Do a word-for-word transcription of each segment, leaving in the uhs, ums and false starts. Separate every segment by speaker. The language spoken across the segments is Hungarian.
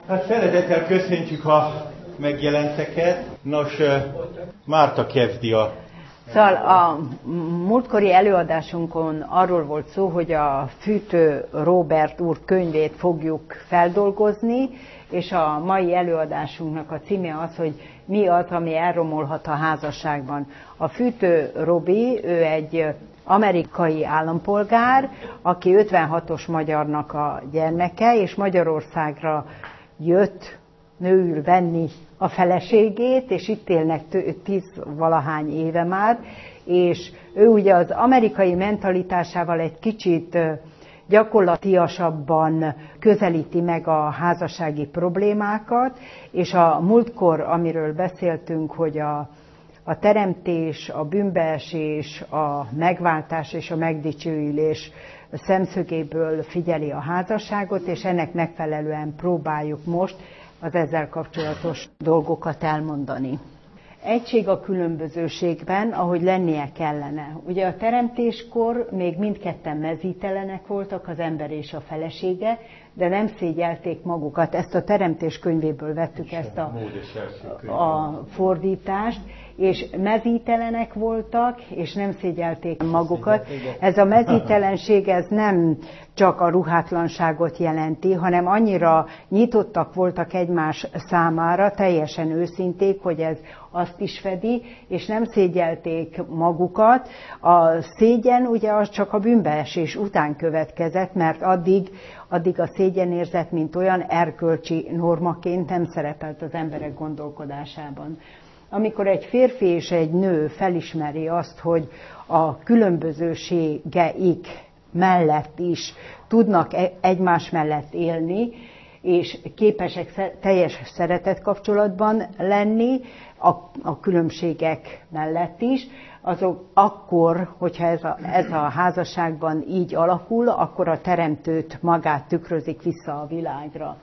Speaker 1: Hát szeretettel köszöntjük a megjelenteket. Nos, Márta kezdi a...
Speaker 2: Szóval a múltkori előadásunkon arról volt szó, hogy a Fűtő Róbert úr könyvét fogjuk feldolgozni, és a mai előadásunknak a címe az, hogy mi az, ami elromolhat a házasságban. A Fűtő Robi, ő egy amerikai állampolgár, aki ötvenhatos magyarnak a gyermeke, és Magyarországra jött nőül venni a feleségét, és itt élnek tíz-valahány éve már, és ő ugye az amerikai mentalitásával egy kicsit gyakorlatiasabban közelíti meg a házassági problémákat, és a múltkor, amiről beszéltünk, hogy a, a teremtés, a bűnbeesés, a megváltás és a megdicsőülés szemszögéből figyeli a házasságot, és ennek megfelelően próbáljuk most az ezzel kapcsolatos dolgokat elmondani. Egység a különbözőségben, ahogy lennie kellene. Ugye a teremtéskor még mindketten mezítelenek voltak, az ember és a felesége, de nem szégyelték magukat. Ezt a Teremtés könyvéből vettük, ezt a, a fordítást, és mezítelenek voltak, és nem szégyelték magukat. Ez a mezítelenség, ez nem csak a ruhátlanságot jelenti, hanem annyira nyitottak voltak egymás számára, teljesen őszinték, hogy ez azt is fedi, és nem szégyelték magukat. A szégyen ugye az csak a bűnbeesés után következett, mert addig, addig a szégyenérzet, mint olyan erkölcsi normaként nem szerepelt az emberek gondolkodásában. Amikor egy férfi és egy nő felismeri azt, hogy a különbözőségeik mellett is tudnak egymás mellett élni, és képesek teljes szeretetkapcsolatban lenni a, a különbségek mellett is, azok akkor, hogyha ez a, ez a házasságban így alakul, akkor a teremtőt magát tükrözik vissza a világra.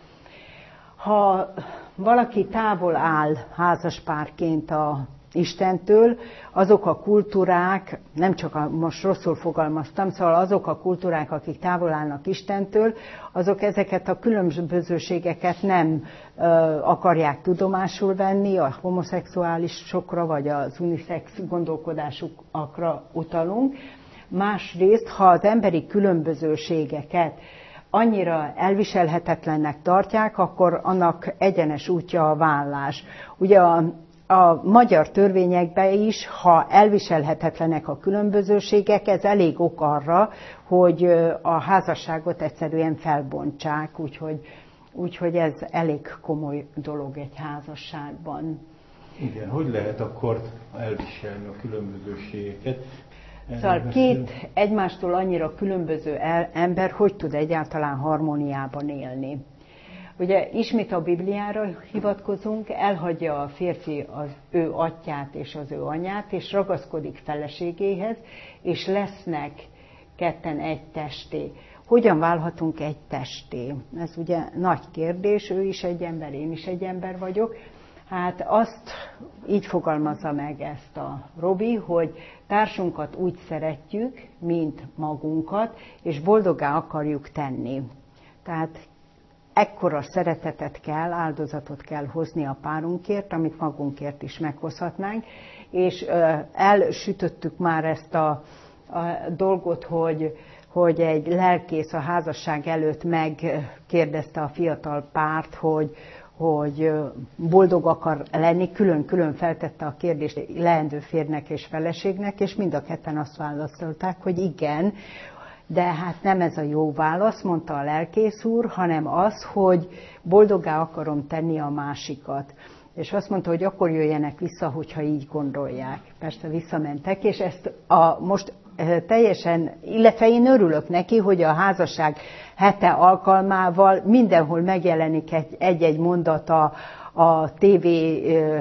Speaker 2: Ha valaki távol áll házaspárként a Istentől, azok a kultúrák, nem csak a, most rosszul fogalmaztam, szóval azok a kultúrák, akik távol állnak Istentől, azok ezeket a különbözőségeket nem ö, akarják tudomásul venni, a homoszexuálisokra vagy az unisex gondolkodásukra utalunk. Másrészt, ha az emberi különbözőségeket annyira elviselhetetlennek tartják, akkor annak egyenes útja a vállás. Ugye a, a magyar törvényekben is, ha elviselhetetlenek a különbözőségek, ez elég ok arra, hogy a házasságot egyszerűen felbontsák, úgyhogy, úgyhogy ez elég komoly dolog egy házasságban.
Speaker 1: Igen, hogy lehet akkor elviselni a különbözőségeket?
Speaker 2: Szóval két egymástól annyira különböző ember hogy tud egyáltalán harmóniában élni? Ugye ismét a Bibliára hivatkozunk, elhagyja a férfi az ő atyát és az ő anyát, és ragaszkodik feleségéhez, és lesznek ketten egy testé. Hogyan válhatunk egy testé? Ez ugye nagy kérdés, ő is egy ember, én is egy ember vagyok. Hát azt így fogalmazza meg ezt a Robi, hogy társunkat úgy szeretjük, mint magunkat, és boldoggá akarjuk tenni. Tehát ekkora szeretetet kell, áldozatot kell hozni a párunkért, amit magunkért is meghozhatnánk, és elsütöttük már ezt a, a dolgot, hogy, hogy egy lelkész a házasság előtt megkérdezte a fiatal párt, hogy, hogy boldog akar lenni, külön-külön feltette a kérdést leendő férnek és feleségnek, és mind a ketten azt válaszolták, hogy igen, de hát nem ez a jó válasz, mondta a lelkész úr, hanem az, hogy boldoggá akarom tenni a másikat. És azt mondta, hogy akkor jöjjenek vissza, hogyha így gondolják. Persze visszamentek, és ezt a, most teljesen, illetve én örülök neki, hogy a házasság hete alkalmával mindenhol megjelenik egy-egy mondat a, a tévé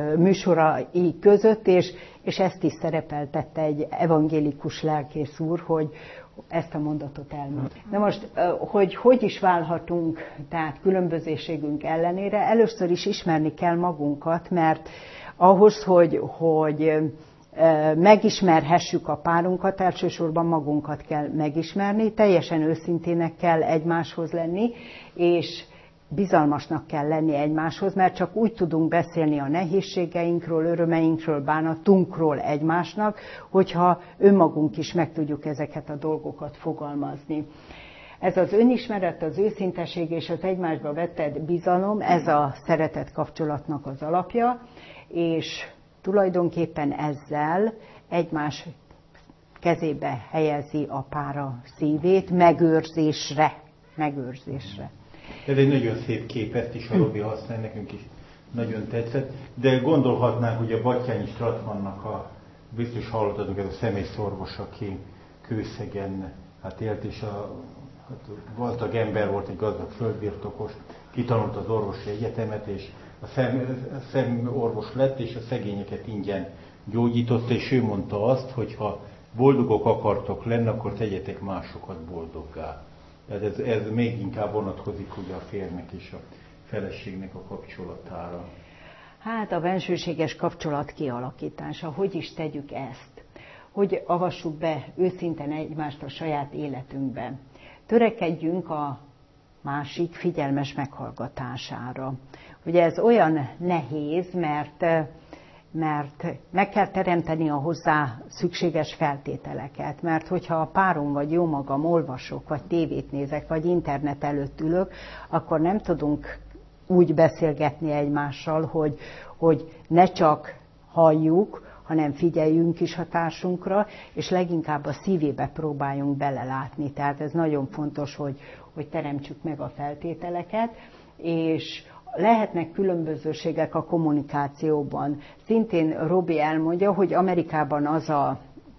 Speaker 2: műsorai között, és, és ezt is szerepeltette egy evangélikus lelkész úr, hogy ezt a mondatot elmond. Na most, hogy hogy is válhatunk, tehát különbözőségünk ellenére, először is ismerni kell magunkat, mert ahhoz, hogy, hogy megismerhessük a párunkat, elsősorban magunkat kell megismerni, teljesen őszintének kell egymáshoz lenni, és bizalmasnak kell lenni egymáshoz, mert csak úgy tudunk beszélni a nehézségeinkről, örömeinkről, bánatunkról egymásnak, hogyha önmagunk is meg tudjuk ezeket a dolgokat fogalmazni. Ez az önismeret, az őszinteség és az egymásba vetett bizalom, ez a szeretet kapcsolatnak az alapja, és tulajdonképpen ezzel egymás kezébe helyezi a pár a szívét, megőrzésre. megőrzésre.
Speaker 1: Ez egy nagyon szép kép, ezt is a Robi használ, nekünk is nagyon tetszett, de gondolhatnánk, hogy a Batthyány Stratmannak a, biztos hallottatok, ez a személyszorvos, aki Kőszegen hát élt, és a hát gazdag ember volt, egy gazdag földbirtokos, kitanult az orvosi egyetemet, és a szem, szemorvos lett, és a szegényeket ingyen gyógyította, és ő mondta azt, hogy ha boldogok akartok lenni, akkor tegyetek másokat boldoggá. Tehát ez, ez még inkább vonatkozik ugye a férjnek és a feleségnek a kapcsolatára.
Speaker 2: Hát a bensőséges kapcsolat kialakítása, hogy is tegyük ezt? Hogy avassuk be őszinten egymást a saját életünkbe. Törekedjünk a másik figyelmes meghallgatására. Ugye ez olyan nehéz, mert, mert meg kell teremteni a hozzá szükséges feltételeket. Mert hogyha a párom vagy jó magam olvasok, vagy tévét nézek, vagy internet előtt ülök, akkor nem tudunk úgy beszélgetni egymással, hogy, hogy ne csak halljuk, hanem figyeljünk is a társunkra, és leginkább a szívébe próbáljunk belelátni. Tehát ez nagyon fontos, hogy, hogy teremtsük meg a feltételeket, és lehetnek különbözőségek a kommunikációban. Szintén Robi elmondja, hogy Amerikában az a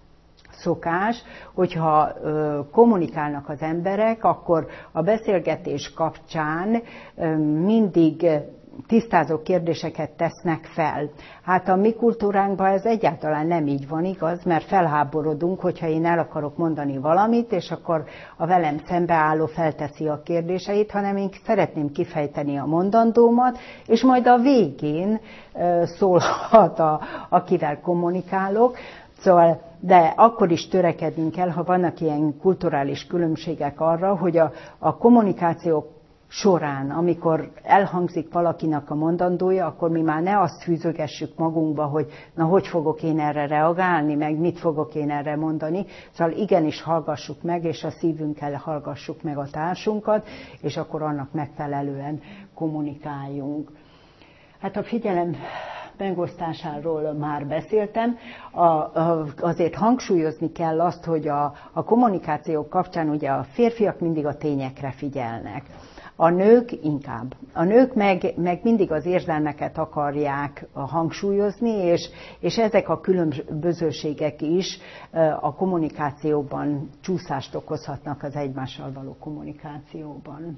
Speaker 2: szokás, hogyha ö, kommunikálnak az emberek, akkor a beszélgetés kapcsán ö, mindig tisztázó kérdéseket tesznek fel. Hát a mi kultúránkban ez egyáltalán nem így van, igaz, mert felháborodunk, hogyha én el akarok mondani valamit, és akkor a velem szembeálló felteszi a kérdéseit, hanem én szeretném kifejteni a mondandómat, és majd a végén szólhat, a, akivel kommunikálok. Szóval, de akkor is törekednünk kell, ha vannak ilyen kulturális különbségek arra, hogy a, a kommunikáció során, amikor elhangzik valakinek a mondandója, akkor mi már ne azt fűzögessük magunkba, hogy na, hogy fogok én erre reagálni, meg mit fogok én erre mondani. Szóval igenis hallgassuk meg, és a szívünkkel hallgassuk meg a társunkat, és akkor annak megfelelően kommunikáljunk. Hát a figyelem megosztásáról már beszéltem. A, a, azért hangsúlyozni kell azt, hogy a, a kommunikáció kapcsán ugye a férfiak mindig a tényekre figyelnek. A nők inkább. A nők meg, meg mindig az érzelmeket akarják hangsúlyozni, és, és ezek a különbözőségek is a kommunikációban csúszást okozhatnak az egymással való kommunikációban.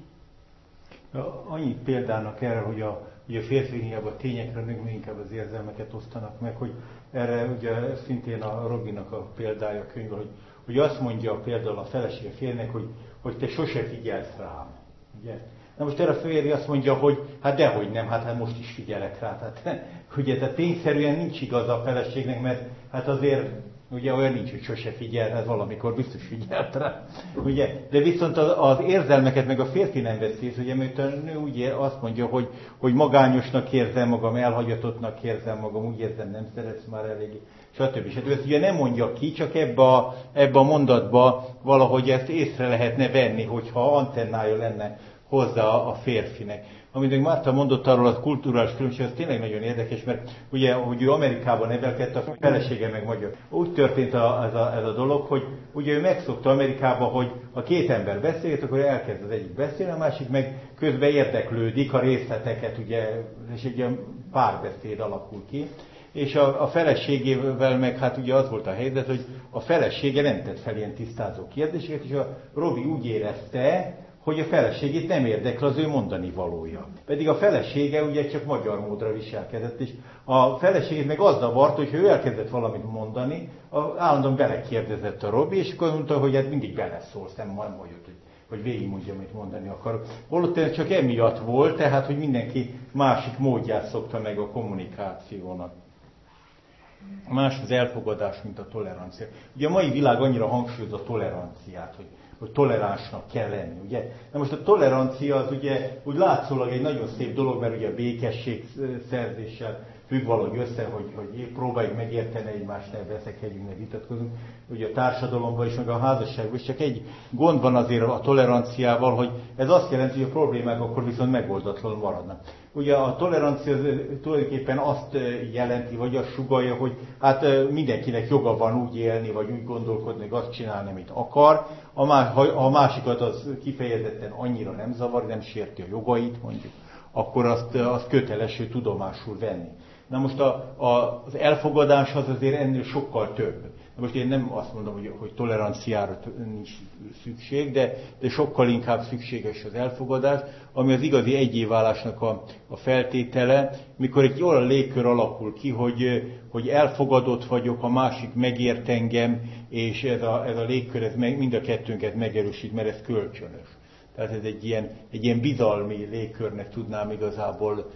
Speaker 1: Annyi példának erre, hogy a, ugye a férfiak inkább a tényekre, nők inkább az érzelmeket osztanak meg, hogy erre ugye szintén a Robinak a példája a könyvben, hogy, hogy azt mondja például a feleség férnek, hogy, hogy te sose figyelsz rám. Ugye? Na most erre a férj azt mondja, hogy hát dehogy nem, hát, hát most is figyelek rá. Tehát, ugye, tehát tényszerűen nincs igaza a feleségnek, mert hát azért ugye olyan nincs, hogy sose figyel, hát valamikor biztos figyelt rá. Ugye? De viszont az, az érzelmeket meg a férfi nem vesz észre, ugye, mert a nő ugye azt mondja, hogy, hogy magányosnak érzem magam, elhagyatottnak érzem magam, úgy érzem, nem szeretsz már eléggé, stb. Hát ő ezt ugye nem mondja ki, csak ebbe a, ebbe a mondatba valahogy ezt észre lehetne venni, hogyha antennája lenne hozzá a férfinek. Amit még Márta mondott arról a kulturális különbség, az tényleg nagyon érdekes, mert ugye, hogy ő Amerikában nevelkedett, a felesége meg magyar. Úgy történt a, ez, a, ez a dolog, hogy ugye ő megszokta Amerikában, hogy a két ember beszélt, akkor elkezd az egyik beszélni, a másik meg közben érdeklődik a részleteket, ugye, és egy ilyen párbeszéd alakul ki. És a, a feleségével meg hát ugye az volt a helyzet, hogy a felesége nem tett fel ilyen tisztázó kérdéseket, és a Robi úgy érezte, hogy a feleségét nem érdekel az ő mondani valója. Pedig a felesége ugye csak magyar módra viselkedett, és a feleségét meg az zavart, hogy ő elkezdett valamit mondani, állandóan belekérdezett a Robi, és akkor mondta, hogy hát mindig beleszólsz, nem majd mondjuk, hogy, hogy végigmondja, amit mondani akarok. Holott ez csak emiatt volt, tehát, hogy mindenki másik módját szokta meg a kommunikációnak. Más az elfogadás, mint a tolerancia. Ugye a mai világ annyira hangsúlyozza a toleranciát, hogy hogy toleránsnak kell lenni, ugye? Na most a tolerancia az ugye úgy látszólag egy nagyon szép dolog, mert ugye a békesség szerzéssel függ valahogy össze, hogy, hogy próbáljuk megérteni egymást, ne veszekedjünk, ne vitatkozunk. Ugye a társadalomban is, meg a házasságban is csak egy gond van azért a toleranciával, hogy ez azt jelenti, hogy a problémák akkor viszont megoldatlanul maradnak. Ugye a tolerancia tulajdonképpen azt jelenti, vagy azt sugallja, hogy hát mindenkinek joga van úgy élni, vagy úgy gondolkodni, vagy azt csinálni, amit akar. A, más, ha a másikat az kifejezetten annyira nem zavar, nem sérti a jogait, mondjuk, akkor azt, azt köteles ő tudomásul venni. Na most a, a, az elfogadás az azért ennél sokkal több. Na most én nem azt mondom, hogy, hogy toleranciára nincs szükség, de, de sokkal inkább szükséges az elfogadás, ami az igazi egyéválásnak a, a feltétele, mikor egy olyan légkör alakul ki, hogy, hogy elfogadott vagyok, a másik megért engem, és ez a, ez a légkör ez meg, mind a kettőnket megerősít, mert ez kölcsönös. Tehát ez egy ilyen, egy ilyen bizalmi légkörnek tudnám igazából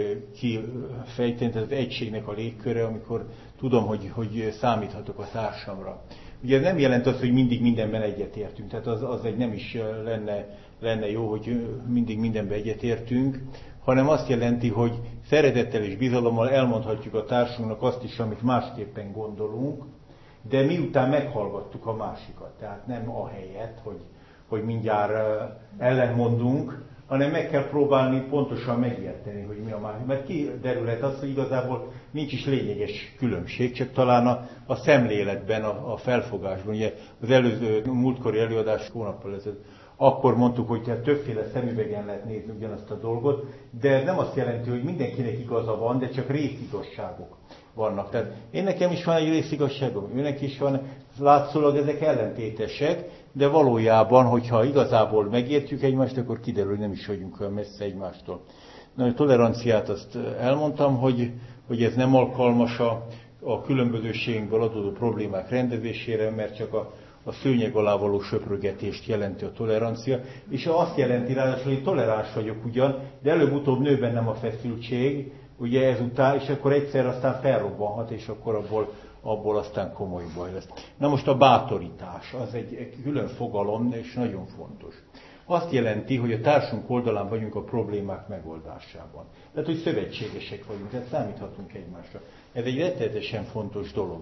Speaker 1: kifejteni, tehát az egységnek a légköre, amikor tudom, hogy, hogy számíthatok a társamra. Ugye ez nem jelent azt, hogy mindig mindenben egyetértünk, tehát az, az egy nem is lenne, lenne jó, hogy mindig mindenben egyetértünk, hanem azt jelenti, hogy szeretettel és bizalommal elmondhatjuk a társunknak azt is, amit másképpen gondolunk, de miután meghallgattuk a másikat, tehát nem ahelyett, hogy, hogy mindjárt ellenmondunk, hanem meg kell próbálni pontosan megérteni, hogy mi a másik. Mert kiderülhet az, hogy igazából nincs is lényeges különbség, csak talán a, a szemléletben, a, a felfogásban. Ugye az előző múltkori előadás hónappal ezelőtt, akkor mondtuk, hogy tehát többféle szemüvegen lehet nézni ugyanazt a dolgot, de ez nem azt jelenti, hogy mindenkinek igaza van, de csak részigazságok vannak. Tehát én nekem is van egy részigazságom, őnek is van, látszólag ezek ellentétesek, de valójában, hogyha igazából megértjük egymást, akkor kiderül, hogy nem is vagyunk olyan messze egymástól. Na, a toleranciát azt elmondtam, hogy, hogy ez nem alkalmas a, a különbözőségünkből adódó problémák rendezésére, mert csak a, a szőnyeg alá való söprögetést jelenti a tolerancia, és azt jelenti ráadásul, hogy toleráns vagyok ugyan, de előbb-utóbb nő bennem a feszültség, ugye ezután, és akkor egyszer aztán felrobbanhat, és akkor abból abból aztán komoly baj lesz. Na most a bátorítás, az egy, egy külön fogalom, és nagyon fontos. Azt jelenti, hogy a társunk oldalán vagyunk a problémák megoldásában. Tehát, hogy szövetségesek vagyunk, tehát számíthatunk egymásra. Ez egy rettenetesen fontos dolog.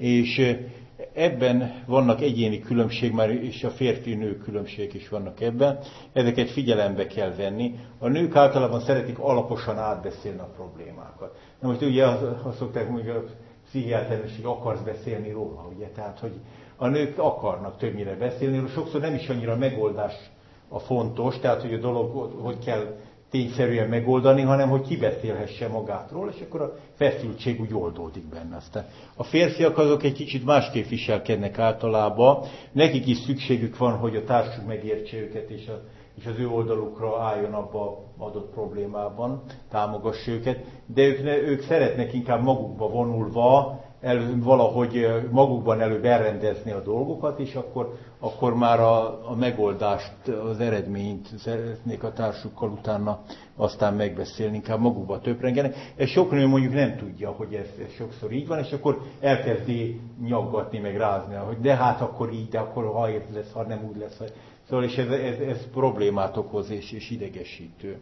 Speaker 1: És ebben vannak egyéni különbség, már és a férfi-nő különbség is vannak ebben. Ezeket figyelembe kell venni. A nők általában szeretik alaposan átbeszélni a problémákat. Na most ugye azt, azt szokták mondani, hogy pszichiáternek, hogy akarsz beszélni róla, ugye? Tehát, hogy a nők akarnak többnyire beszélni, sokszor nem is annyira megoldás a fontos, tehát, hogy a dolog hogy kell tényszerűen megoldani, hanem hogy kibeszélhesse magátról, és akkor a feszültség úgy oldódik benne. Aztán a férfiak azok egy kicsit másképp viselkednek általában, nekik is szükségük van, hogy a társuk megértse őket, és, a, és az ő oldalukra álljon abba adott problémában, támogassa őket, de ők, ne, ők szeretnek inkább magukba vonulva, elő, valahogy magukban előbb elrendezni a dolgokat, és akkor, akkor már a, a megoldást, az eredményt szeretnék a társukkal utána aztán megbeszélni, inkább magukba töprengenek. Ez sok nő mondjuk nem tudja, hogy ez, ez sokszor így van, és akkor elkezdi nyaggatni, meg rázni, hogy de hát akkor így, de akkor ha ez lesz, ha nem úgy lesz. Szóval és ez, ez, ez problémát okoz és, és idegesítő.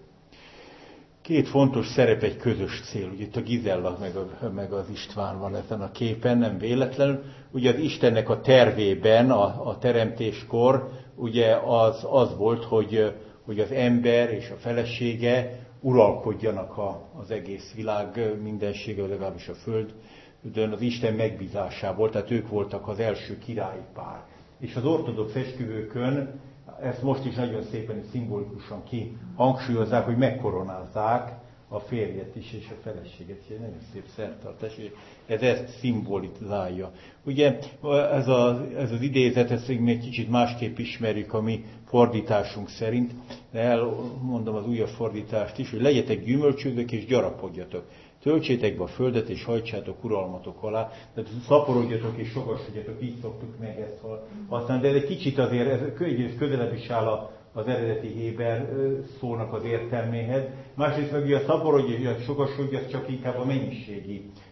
Speaker 1: Két fontos szerep, egy közös cél. Ugye itt a Gizella meg, a, meg az István van ezen a képen, nem véletlenül. Ugye az Istennek a tervében, a, a teremtéskor, ugye az, az volt, hogy, hogy az ember és a felesége uralkodjanak a, az egész világ mindensége, legalábbis a Földön, az Isten megbízásából, tehát ők voltak az első királyi pár. És az ortodox esküvőkön ezt most is nagyon szépen és szimbolikusan kihangsúlyozzák, hogy megkoronázzák a férjet is és a feleséget. Ez egy nagyon szép szertartás, és ez ezt szimbolizálja. Ugye ez, a, ez az idézet, ezt még kicsit másképp ismerjük a mi fordításunk szerint, de elmondom az újabb fordítást is, hogy legyetek gyümölcsözők és gyarapodjatok. Töltsétek be a földet, és hajtsátok uralmatok alá. Tehát szaporodjatok és sokasodjatok, így szoktuk meg ezt használni. De ez egy kicsit azért, ez közelebb is áll az eredeti héber szónak az értelméhez. Másrészt meg ugye a szaporodj, a sokasodj, az csak inkább a mennyiségi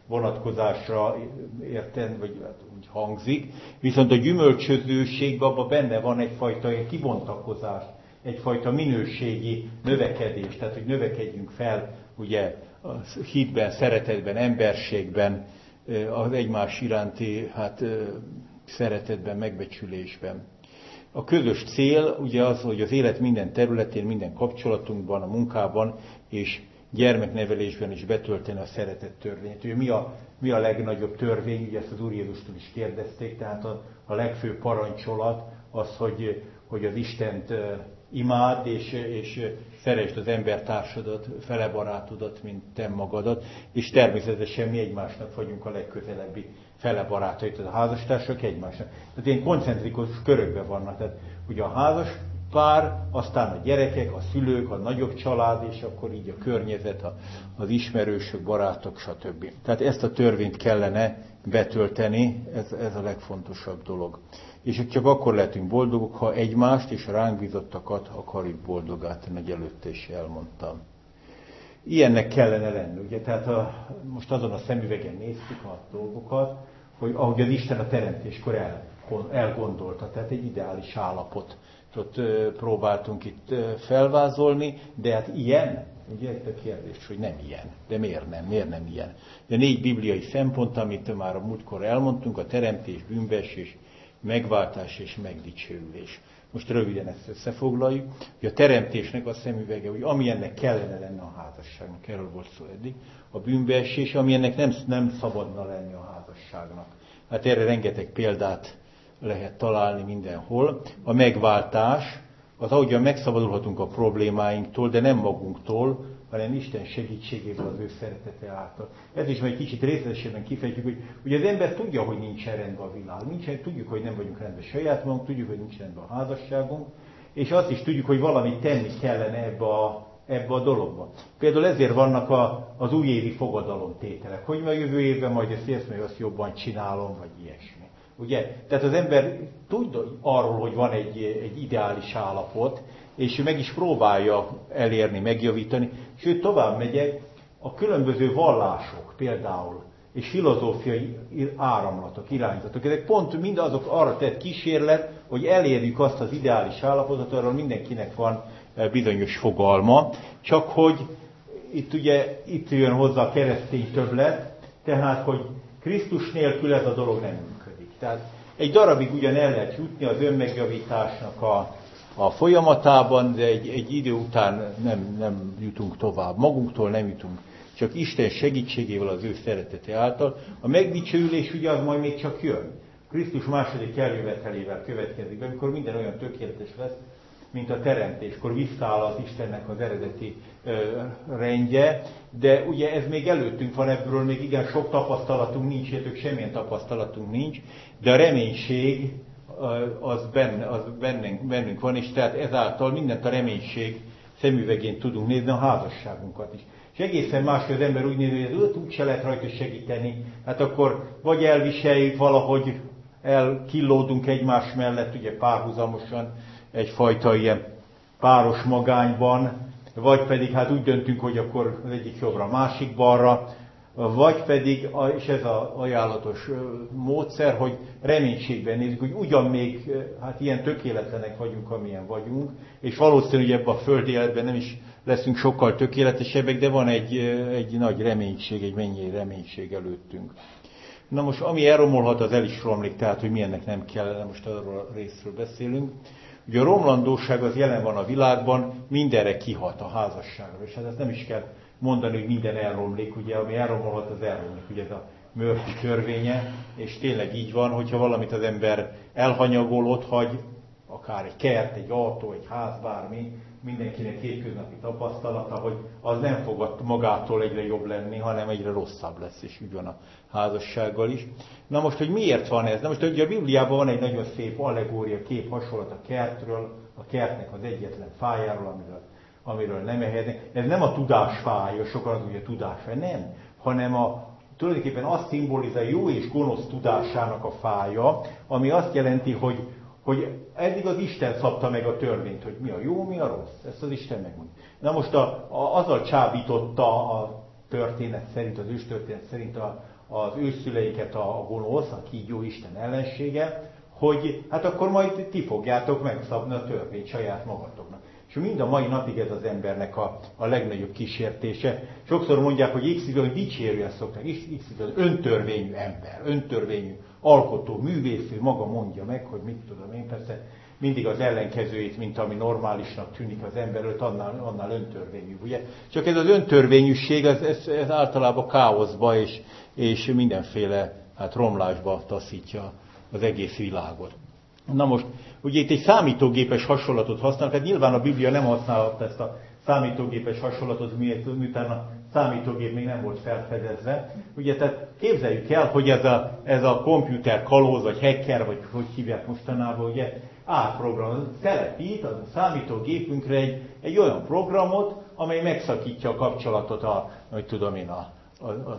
Speaker 1: vonatkozásra érten, vagy úgy hangzik, viszont a gyümölcsözőségben abban benne van egyfajta kibontakozás, egyfajta minőségi növekedés, tehát hogy növekedjünk fel, ugye, a hitben, szeretetben, emberségben, az egymás iránti hát, szeretetben, megbecsülésben. A közös cél ugye az, hogy az élet minden területén, minden kapcsolatunkban, a munkában és gyermeknevelésben is betölteni a szeretet törvényt. Ugye mi a, mi a legnagyobb törvény, ugye ezt az Úr Jézustól is kérdezték, tehát a, a legfőbb parancsolat az, hogy, hogy az Istent imád, és, és szeresd az embertársadat, fele barátodat, mint te magadat, és természetesen mi egymásnak vagyunk a legközelebbi fele barátai, tehát a házastársak egymásnak. Tehát ilyen koncentrikus körökben vannak, tehát ugye a házas pár, aztán a gyerekek, a szülők, a nagyobb család, és akkor így a környezet, a, az ismerősök, barátok, stb. Tehát ezt a törvényt kellene betölteni, ez, ez a legfontosabb dolog. És csak akkor lehetünk boldogok, ha egymást és a ránk bízottakat akarjuk boldogá tenni, hogy előtte is elmondtam. Ilyennek kellene lenni, ugye? Tehát a, most azon a szemüvegen néztük a dolgokat, hogy ahogy az Isten a teremtéskor el, elgondolta, tehát egy ideális állapot. Ott próbáltunk itt felvázolni, de hát ilyen, ugye a kérdés, hogy nem ilyen. De miért nem? Miért nem ilyen? De négy bibliai szempont, amit már a múltkor elmondtunk, a teremtés, bűnbeesés, megváltás és megdicsőülés. Most röviden ezt összefoglaljuk, hogy a teremtésnek a szemüvege, hogy amilyennek kellene lenne a házasságnak, erről volt szó eddig, a bűnbeesés, amilyennek nem, nem szabadna lenni a házasságnak. Hát erre rengeteg példát lehet találni mindenhol. A megváltás, az ahogyan megszabadulhatunk a problémáinktól, de nem magunktól, hanem Isten segítségével, az ő szeretete által. Ez is majd egy kicsit részletesebben kifejtjük, hogy ugye az ember tudja, hogy nincsen rendben a világ. Nincsen, tudjuk, hogy nem vagyunk rendben saját magunk, tudjuk, hogy nincs rendben a házasságunk, és azt is tudjuk, hogy valamit tenni kellene ebbe a, ebbe a dologba. Például ezért vannak a, az újévi fogadalomtételek. Hogy a jövő évben majd ezt érsz, hogy azt jobban csinálom, vagy ilyesmi. Ugye? Tehát az ember tud arról, hogy van egy, egy ideális állapot, és ő meg is próbálja elérni, megjavítani, sőt tovább megyek, a különböző vallások például, és filozófiai áramlatok, irányzatok, ezek pont mind azok arra tett kísérlet, hogy elérjük azt az ideális állapotot, arról mindenkinek van bizonyos fogalma, csak hogy itt ugye itt jön hozzá a keresztény többlet, tehát hogy Krisztus nélkül ez a dolog nem működik. Tehát egy darabig ugyan el lehet jutni az önmegjavításnak a, a folyamatában, de egy, egy idő után nem, nem jutunk tovább. Magunktól nem jutunk, csak Isten segítségével, az ő szeretete által. A megdicsőülés ugye az majd még csak jön. Krisztus második eljövetelével következik be, amikor minden olyan tökéletes lesz, mint a teremtéskor visszaáll az Istennek az eredeti ö, rendje, de ugye ez még előttünk van, ebből még igen sok tapasztalatunk nincs, illetve semmilyen tapasztalatunk nincs, de a reménység az, benne, az bennünk, bennünk van, és tehát ezáltal mindent a reménység szemüvegén tudunk nézni, a házasságunkat is. És egészen más, hogy az ember úgy nézi, hogy őt úgy se lehet rajta segíteni, hát akkor vagy elviseljük valahogy, elkillódunk egymás mellett, ugye párhuzamosan, egyfajta ilyen páros magányban, vagy pedig hát úgy döntünk, hogy akkor az egyik jobbra, a másik balra, vagy pedig, és ez az ajánlatos módszer, hogy reménységben nézzük, hogy ugyan még hát ilyen tökéletlenek vagyunk, amilyen vagyunk, és valószínűleg ebben a földi életben nem is leszünk sokkal tökéletesebbek, de van egy, egy nagy reménység, egy mennyi reménység előttünk. Na most, ami elromolhat, az el is romlik, tehát, hogy milyennek nem kellene, most arról a részről beszélünk. Ugye a romlandóság az jelen van a világban, mindenre kihat a házasságra, és hát ezt nem is kell mondani, hogy minden elromlik, ugye, ami elromolhat, az elromlik, ugye ez a Murphy törvénye, és tényleg így van, hogyha valamit az ember elhanyagol, ott hagy, akár egy kert, egy autó, egy ház, bármi, mindenkinek hétköznapi tapasztalata, hogy az nem fog magától egyre jobb lenni, hanem egyre rosszabb lesz, és úgy van a házassággal is. Na most, hogy miért van ez? Na most, ugye a Bibliában van egy nagyon szép allegória, kép hasonlat a kertről, a kertnek az egyetlen fájáról, amiről, amiről nem ehetnek. Ez nem a tudás fája, sokan az ugye a tudás fája, nem, hanem a, tulajdonképpen azt szimbolizálja jó és gonosz tudásának a fája, ami azt jelenti, hogy hogy eddig az Isten szabta meg a törvényt, hogy mi a jó, mi a rossz. Ezt az Isten megmondja. Na most a, a, azzal csábította a történet szerint, az őstörténet szerint a, az őszüleiket a gonosz, a kígyó Isten ellensége, hogy hát akkor majd ti fogjátok megszabni a törvényt saját magatoknak. És mind a mai napig ez az embernek a, a legnagyobb kísértése. Sokszor mondják, hogy X idő, hogy dicsérően szokták, X idő, öntörvényű ember, öntörvényű alkotó, művésző, maga mondja meg, hogy mit tudom én, persze mindig az ellenkezőjét, mint ami normálisnak tűnik az emberről, annál, annál öntörvényű, ugye? Csak ez az öntörvényűség, ez, ez, ez általában káoszba és, és mindenféle hát romlásba taszítja az egész világot. Na most, ugye itt egy számítógépes hasonlatot használnak, tehát nyilván a Biblia nem használhatta ezt a számítógépes hasonlatot, miután a számítógép még nem volt felfedezve. Ugye, tehát képzeljük el, hogy ez a, ez a komputer kalóz, vagy hacker, vagy hogy hívják mostanában, ugye, átprogram, telepít a számítógépünkre egy, egy olyan programot, amely megszakítja a kapcsolatot a, hogy tudom én, a, a, a,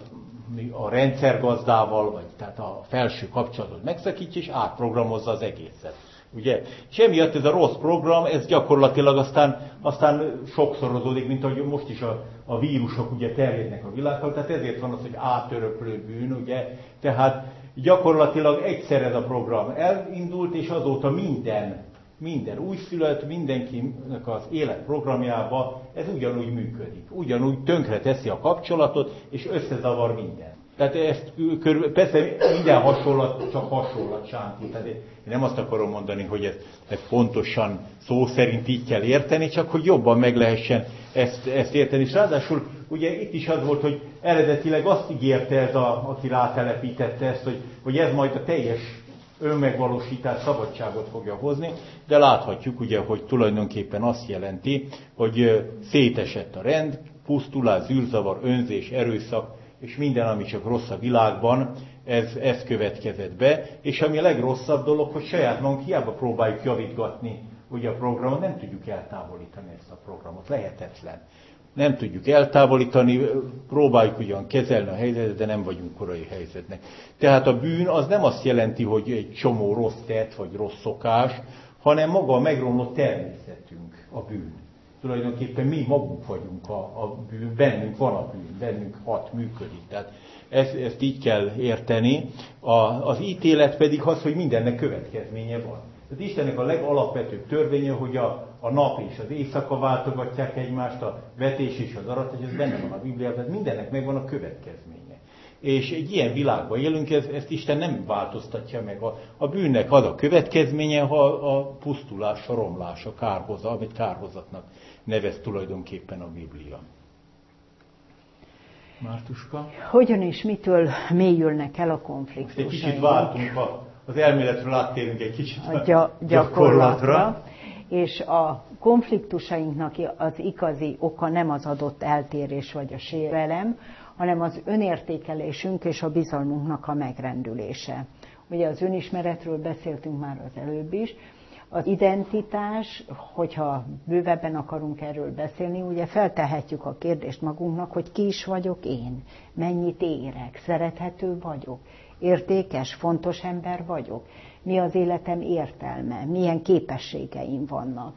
Speaker 1: a rendszergazdával, vagy tehát a felső kapcsolatot megszakítja, és átprogramozza az egészet. Ugye? És emiatt ez a rossz program, ez gyakorlatilag aztán, aztán sokszorozódik, mint ahogy most is a, a vírusok ugye terjednek a világban, tehát ezért van az, hogy átöröklő bűn, ugye? Tehát gyakorlatilag egyszer ez a program elindult, és azóta minden, minden újszülött, mindenkinek az életprogramjába ez ugyanúgy működik. Ugyanúgy tönkre teszi a kapcsolatot, és összezavar minden. Tehát ezt körül, persze minden hasonlat, csak hasonlat sánti. Tehát én nem azt akarom mondani, hogy ezt, ezt pontosan szó szerint így kell érteni, csak hogy jobban meg lehessen ezt, ezt érteni. És ráadásul ugye itt is az volt, hogy eredetileg azt ígérte ez, a, aki rátelepítette ezt, hogy, hogy ez majd a teljes önmegvalósítás, szabadságot fogja hozni, de láthatjuk ugye, hogy tulajdonképpen azt jelenti, hogy szétesett a rend, pusztulás, zűrzavar, önzés, erőszak, és minden, ami csak rossz a világban, ez, ez következett be. És ami a legrosszabb dolog, hogy saját magunk hiába próbáljuk javítgatni ugye a programot, nem tudjuk eltávolítani ezt a programot. Lehetetlen. Nem tudjuk eltávolítani, próbáljuk ugyan kezelni a helyzetet, de nem vagyunk korai helyzetnek. Tehát a bűn az nem azt jelenti, hogy egy csomó rossz tett, vagy rossz szokás, hanem maga a megromlott természetünk a bűn. Tulajdonképpen mi magunk vagyunk a, a bűn, bennünk van a bűn, bennünk hat, működik. Tehát ezt, ezt így kell érteni. A, az ítélet pedig az, hogy mindennek következménye van. Tehát Istennek a legalapvetőbb törvénye, hogy a, a nap és az éjszaka váltogatják egymást, a vetés és az arat, hogy ez benne van a Bibliában, tehát mindennek megvan a következménye. És egy ilyen világban élünk, ez, ezt Isten nem változtatja meg. A, a bűnnek az a következménye, ha a pusztulás, a romlás, a kárhozat, amit kárhozatnak nevez tulajdonképpen a Biblia. Mártuska?
Speaker 2: Hogyan és mitől mélyülnek el a konfliktusok?
Speaker 1: Most egy kicsit váltunk, a, az elméletről áttérünk egy kicsit
Speaker 2: a gy- gyakorlatra. És a konfliktusainknak az igazi oka nem az adott eltérés vagy a sérelem, hanem az önértékelésünk és a bizalmunknak a megrendülése. Ugye az önismeretről beszéltünk már az előbb is. Az identitás, hogyha bővebben akarunk erről beszélni, ugye feltehetjük a kérdést magunknak, hogy ki is vagyok én, mennyit érek, szerethető vagyok, értékes, fontos ember vagyok, mi az életem értelme, milyen képességeim vannak.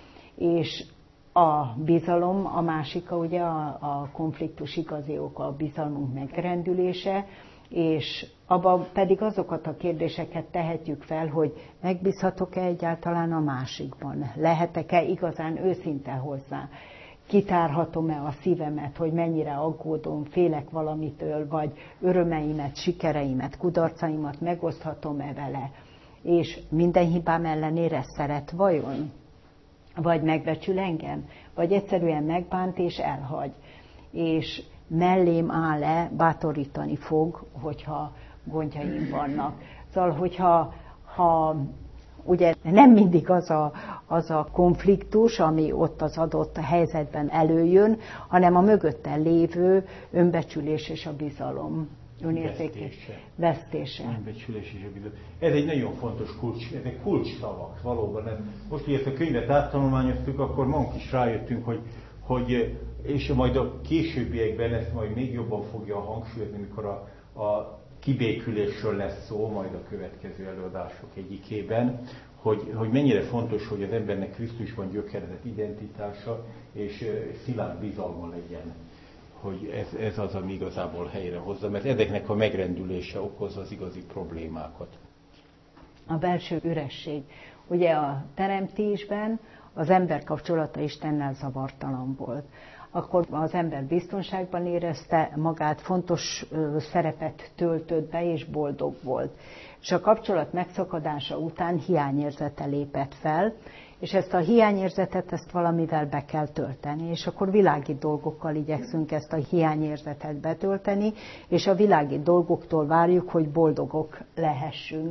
Speaker 2: És a bizalom, a másika ugye a, a konfliktus igazi oka, a bizalmunk megrendülése, és abban pedig azokat a kérdéseket tehetjük fel, hogy megbízhatok-e egyáltalán a másikban, lehetek-e igazán őszinte hozzá, kitárhatom-e a szívemet, hogy mennyire aggódom, félek valamitől, vagy örömeimet, sikereimet, kudarcaimat megoszthatom-e vele, és minden hibám ellenére szeret vajon? Vagy megbecsül engem, vagy egyszerűen megbánt és elhagy, és mellém áll-e, bátorítani fog, hogyha gondjaim vannak. Szóval, hogyha ha, ugye nem mindig az a, az a konfliktus, ami ott az adott helyzetben előjön, hanem a mögötte lévő önbecsülés és a bizalom.
Speaker 1: Vesztése.
Speaker 2: Vesztése.
Speaker 1: Önbecsülés és a bizalom. Ez egy nagyon fontos kulcs, ezek kulcsszavak valóban. Most, hogy ezt a könyvet áttanulmányoztuk, akkor magunk is rájöttünk, hogy, hogy és majd a későbbiekben ezt majd még jobban fogja hangsúlyozni, mikor a, a kibékülésről lesz szó, majd a következő előadások egyikében, hogy, hogy mennyire fontos, hogy az embernek Krisztusban gyökeredett identitása és szilárd bizalma legyen. hogy ez, ez az, ami igazából helyre hozza, mert ezeknek a megrendülése okozza az igazi problémákat.
Speaker 2: A belső üresség. Ugye a teremtésben az ember kapcsolata Istennel zavartalan volt. Akkor az ember biztonságban érezte magát, fontos szerepet töltött be, és boldog volt. És a kapcsolat megszakadása után hiányérzete lépett fel, és ezt a hiányérzetet ezt valamivel be kell tölteni, és akkor világi dolgokkal igyekszünk ezt a hiányérzetet betölteni, és a világi dolgoktól várjuk, hogy boldogok lehessünk.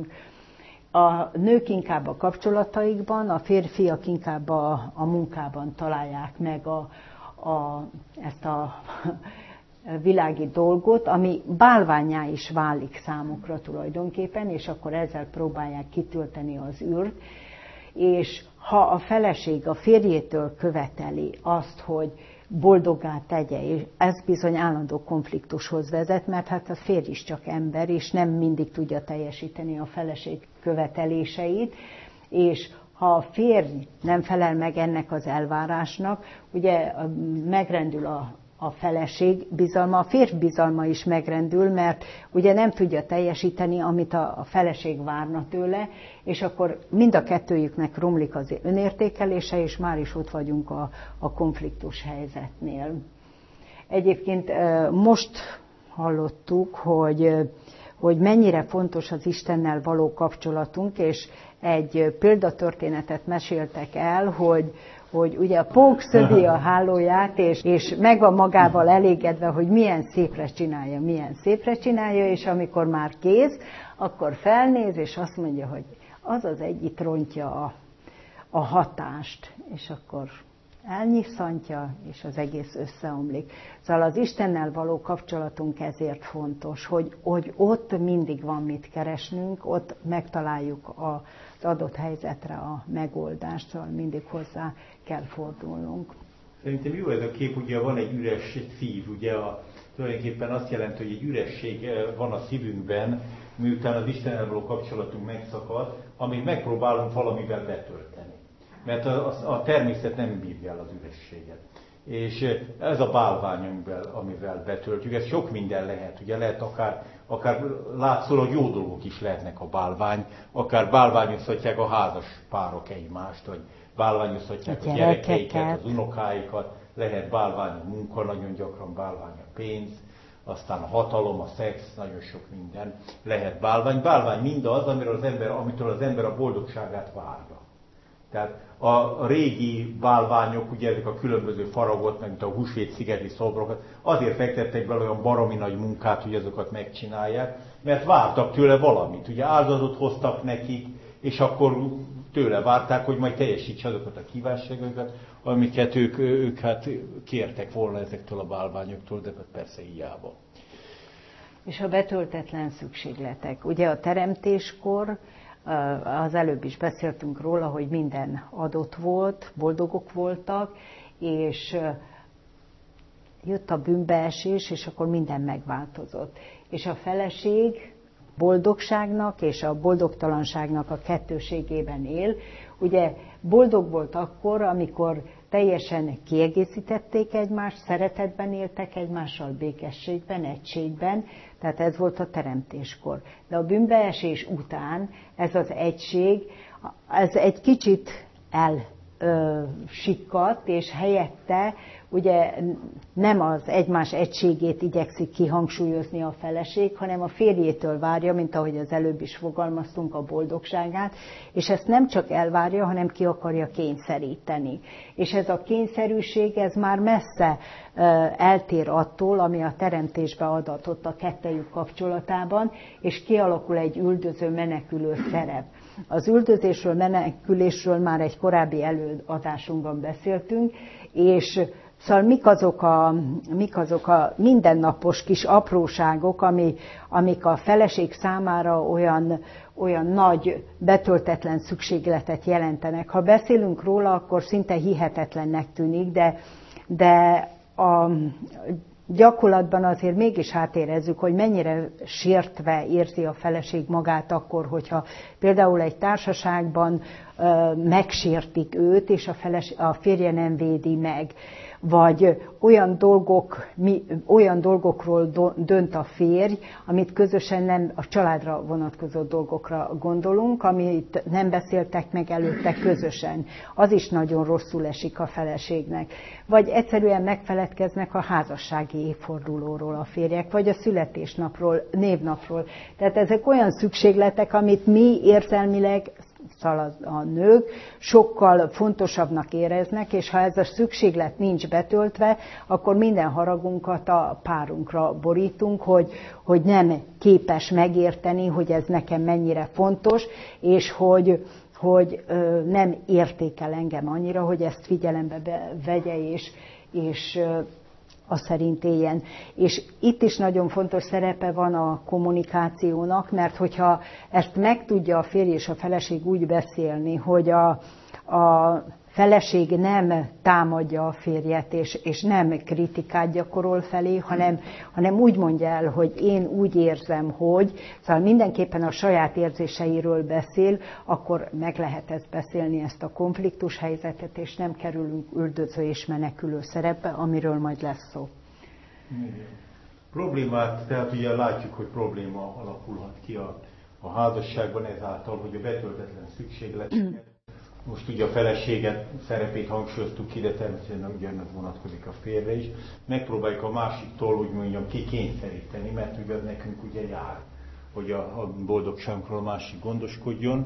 Speaker 2: A nők inkább a kapcsolataikban, a férfiak inkább a, a munkában találják meg a, a, ezt a világi dolgot, ami bálvánnyá is válik számukra tulajdonképpen, és akkor ezzel próbálják kitölteni az űrt. És ha a feleség a férjétől követeli azt, hogy boldoggá tegye, és ez bizony állandó konfliktushoz vezet, mert hát a férj is csak ember, és nem mindig tudja teljesíteni a feleség követeléseit, és ha a férj nem felel meg ennek az elvárásnak, ugye megrendül a a feleség bizalma, a férfi bizalma is megrendül, mert ugye nem tudja teljesíteni, amit a feleség várna tőle, és akkor mind a kettőjüknek romlik az önértékelése, és már is ott vagyunk a, a konfliktus helyzetnél. Egyébként most hallottuk, hogy, hogy mennyire fontos az Istennel való kapcsolatunk, és egy példatörténetet meséltek el, hogy hogy ugye a pók szövi a hálóját, és, és meg van magával elégedve, hogy milyen szépre csinálja, milyen szépre csinálja, és amikor már kész, akkor felnéz, és azt mondja, hogy az az egy itt rontja a, a hatást, és akkor elnyisszantja, és az egész összeomlik. Szóval az Istennel való kapcsolatunk ezért fontos, hogy, hogy ott mindig van mit keresnünk, ott megtaláljuk a az adott helyzetre a megoldást, szóval mindig hozzá kell fordulnunk.
Speaker 1: Szerintem jó ez a kép, ugye van egy üres szív, ugye a, tulajdonképpen azt jelenti, hogy egy üresség van a szívünkben, miután az Istennel való kapcsolatunk megszakad, amit megpróbálunk valamivel betölteni. Mert a, a, a természet nem bírja el az ürességet. És ez a bálvány, amivel, amivel betöltjük, ez sok minden lehet, ugye lehet akár, akár látszólag jó dolgok is lehetnek a bálvány, akár bálványozhatják a házas párok egymást, vagy bálványozhatják a, a gyerekeiket, az unokáikat, lehet bálvány a munka, nagyon gyakran bálvány a pénz, aztán a hatalom, a szex, nagyon sok minden lehet bálvány. Bálvány mindaz, amiről az ember, amitől az ember a boldogságát várja. Tehát a régi bálványok, ugye ezek a különböző faragott, mint a húsvét szigeti szobrok, azért fektettek bele olyan baromi nagy munkát, hogy azokat megcsinálják, mert vártak tőle valamit. Ugye áldozatot hoztak nekik, és akkor tőle várták, hogy majd teljesítse azokat a kívánságokat, amiket ők, ők hát kértek volna ezektől a bálványoktól, de persze hiába.
Speaker 2: És a betöltetlen szükségletek. Ugye a teremtéskor, az előbb is beszéltünk róla, hogy minden adott volt, boldogok voltak, és jött a bűnbeesés, és akkor minden megváltozott. És a feleség boldogságnak és a boldogtalanságnak a kettőségében él. Ugye boldog volt akkor, amikor teljesen kiegészítették egymást, szeretetben éltek egymással, békességben, egységben, tehát ez volt a teremtéskor. De a bűnbeesés után ez az egység, ez egy kicsit elsikkadt, és helyette ugye nem az egymás egységét igyekszik kihangsúlyozni a feleség, hanem a férjétől várja, mint ahogy az előbb is fogalmaztunk, a boldogságát, és ezt nem csak elvárja, hanem ki akarja kényszeríteni. És ez a kényszerűség, ez már messze eltér attól, ami a teremtésbe adatott a kettejük kapcsolatában, és kialakul egy üldöző, menekülő szerep. Az üldözésről, menekülésről már egy korábbi előadásunkban beszéltünk, és szóval mik azok a, mik azok a mindennapos kis apróságok, ami, amik a feleség számára olyan, olyan nagy, betöltetlen szükségletet jelentenek. Ha beszélünk róla, akkor szinte hihetetlennek tűnik, de, de a gyakorlatban azért mégis átérezzük, hogy mennyire sértve érzi a feleség magát akkor, hogyha például egy társaságban ö, megsértik őt, és a, feles, a férje nem védi meg. vagy olyan, dolgok, mi, olyan dolgokról dönt a férj, amit közösen nem a családra vonatkozó dolgokra gondolunk, amit nem beszéltek meg előtte közösen. Az is nagyon rosszul esik a feleségnek. Vagy egyszerűen megfeledkeznek a házassági évfordulóról a férjek, vagy a születésnapról, névnapról. Tehát ezek olyan szükségletek, amit mi érzelmileg, szóval a nők sokkal fontosabbnak éreznek, és ha ez a szükséglet nincs betöltve, akkor minden haragunkat a párunkra borítunk, hogy, hogy nem képes megérteni, hogy ez nekem mennyire fontos, és hogy, hogy nem értékel engem annyira, hogy ezt figyelembe vegye, és, és azt szerint éljen. És itt is nagyon fontos szerepe van a kommunikációnak, mert hogyha ezt meg tudja a férj és a feleség úgy beszélni, hogy a, a feleség nem támadja a férjet, és, és nem kritikát gyakorol felé, hanem, hanem úgy mondja el, hogy én úgy érzem, hogy, szóval mindenképpen a saját érzéseiről beszél, akkor meg lehet ezt beszélni, ezt a konfliktus helyzetet, és nem kerülünk üldöző és menekülő szerepbe, amiről majd lesz szó.
Speaker 1: Problémát, tehát ugye látjuk, hogy probléma alakulhat ki a, a házasságban ezáltal, hogy a betöltetlen szükségleteket, most ugye a feleséget szerepét hangsúlyoztuk ki, de természetesen ugyanaz vonatkozik a férjre is. Megpróbáljuk a másiktól, úgy mondjam, kikényszeríteni, mert ugye az nekünk ugye jár, hogy a, a boldogságunkról a másik gondoskodjon.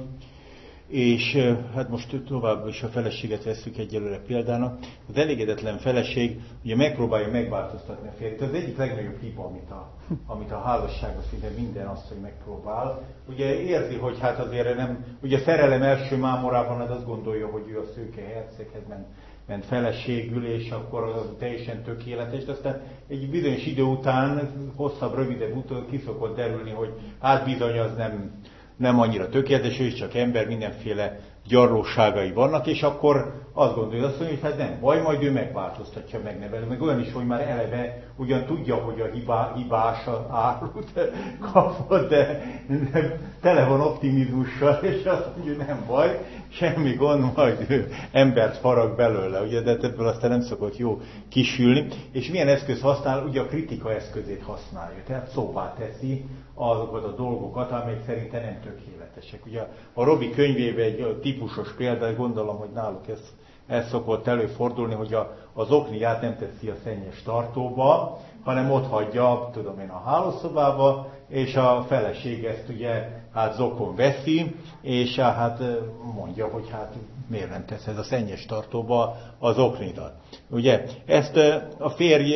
Speaker 1: És hát most tovább is a feleséget vesszük egyelőre példának. Az elégedetlen feleség ugye megpróbálja megváltoztatni a férjét. Ez az egyik legnagyobb hiba, amit a, amit a házasságban szinte minden asszony megpróbál. Ugye érzi, hogy hát azért nem, ugye szerelem első mámorában az azt gondolja, hogy ő a szőke herceghez ment, ment feleségül, és akkor az teljesen tökéletes. De aztán egy bizonyos idő után, hosszabb, rövidebb után ki szokott derülni, hogy hát bizony az nem, nem annyira tökéletes, ő is csak ember, mindenféle gyarlóságai vannak, és akkor azt gondolja, azt mondja, hogy hát nem baj, majd ő megváltoztatja, megnevelő. Meg olyan is, hogy már eleve ugyan tudja, hogy a hibá, hibás árut kapott, de, de tele van optimizmussal, és azt mondja, hogy nem baj, semmi gond, majd ő embert farag belőle, ugye, de ebből aztán nem szokott jó kisülni. És milyen eszköz használ? Ugye a kritika eszközét használja, tehát szóvá teszi azokat a dolgokat, amelyek szerintem nem tökéletesek. Ugye a Robi könyvében egy típusos példa, gondolom, hogy náluk ez, ez szokott előfordulni, hogy a, az okniát nem teszi a szennyes tartóba, hanem ott hagyja, tudom én, a hálószobába, és a feleség ezt ugye hát zokon veszi, és hát mondja, hogy hát miért nem teszed a szennyes tartóba az oknidat. Ugye ezt a férj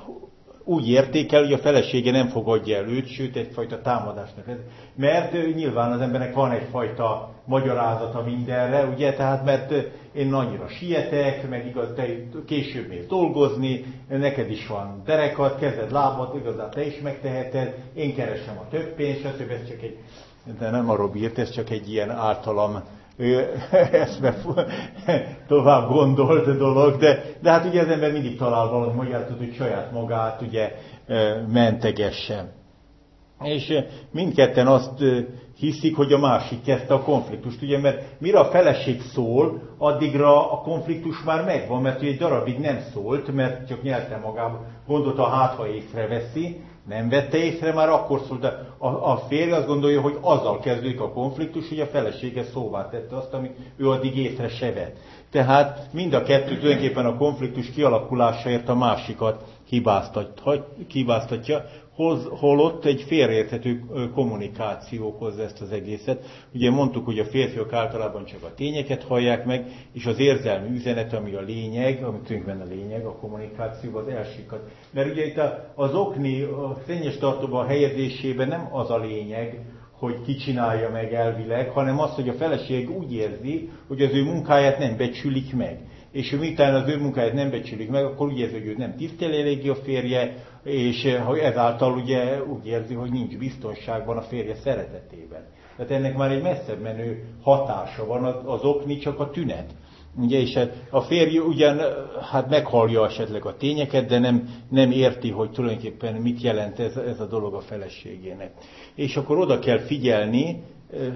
Speaker 1: úgy értékel, hogy a felesége nem fogadja el őt, sőt egyfajta támadásnak ez. Mert nyilván az embernek van egyfajta magyarázata mindenre, ugye, tehát mert én annyira sietek, meg igaz, te később mész dolgozni, neked is van derekad, kezed, lábad, igazán te is megteheted, én keresem a több pénzt, stb. Ez csak egy, de nem a Robi írt, ez csak egy ilyen általam eszme tovább gondolt dolog, de, de hát ugye az ember mindig talál valami magyarázatot, hogy saját magát ugye mentegesse. És mindketten azt hiszik, hogy a másik kezdte a konfliktust, ugye, mert mire a feleség szól, addigra a konfliktus már megvan, mert ugye egy darabig nem szólt, mert csak nyelte magába, gondolta, hát ha észreveszi, nem vette észre, már akkor szólt, de a, a férj azt gondolja, hogy azzal kezdődik a konfliktus, hogy a felesége szóvá tette azt, amit ő addig észre se vett. Tehát mind a kettő tulajdonképpen a konfliktus kialakulásáért a másikat hibáztatja, holott egy félreérthető kommunikáció hozza ezt az egészet. Ugye mondtuk, hogy a férfiak általában csak a tényeket hallják meg, és az érzelmi üzenet, ami a lényeg, ami tulajdonképpen a lényeg, a kommunikációban az elsikat. Mert ugye itt az okni a szennyes tartóba helyezésében nem az a lényeg, hogy ki csinálja meg elvileg, hanem az, hogy a feleség úgy érzi, hogy az ő munkáját nem becsülik meg. És miután az ő munkáját nem becsülik meg, akkor úgy érzi, hogy ő nem tiszteli eléggé a férje, és ezáltal ugye úgy érzi, hogy nincs biztonságban a férje szeretetében. Tehát ennek már egy messzebb menő hatása van, az okni csak a tünet. Ugye, és a férj ugyan hát meghallja esetleg a tényeket, de nem, nem érti, hogy tulajdonképpen mit jelent ez, ez a dolog a feleségének. És akkor oda kell figyelni,